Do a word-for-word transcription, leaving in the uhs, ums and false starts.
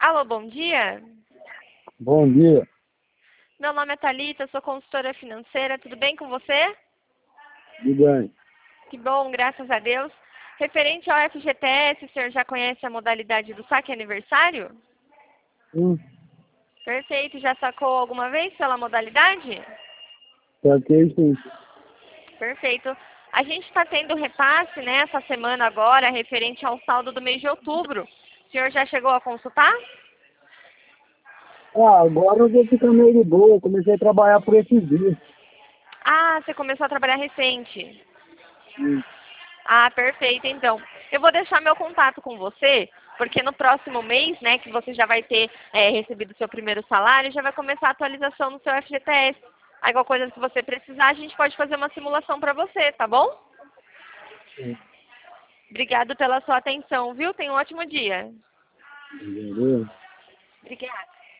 Alô, bom dia. Bom dia. Meu nome é Thalita, sou consultora financeira. Tudo bem com você? Tudo bem. Que bom, graças a Deus. Referente ao F G T S, o senhor já conhece a modalidade do saque aniversário? Hum, Perfeito. Já sacou alguma vez pela modalidade? saquei sim. Perfeito. A gente está tendo repasse, né, essa semana agora, referente ao saldo do mês de outubro. O senhor já chegou a consultar? Ah, agora eu vou ficar meio de boa. Eu comecei a trabalhar por esses dias. Ah, você começou a trabalhar recente. Hum, Ah, perfeito, então. Eu vou deixar meu contato com você, porque no próximo mês, né, que você já vai ter é, recebido o seu primeiro salário, já vai começar a atualização no seu F G T S. Aí, qualquer coisa que você precisar, a gente pode fazer uma simulação para você, tá bom? sim. Obrigado pela sua atenção, viu? Tenha um ótimo dia. Entendeu?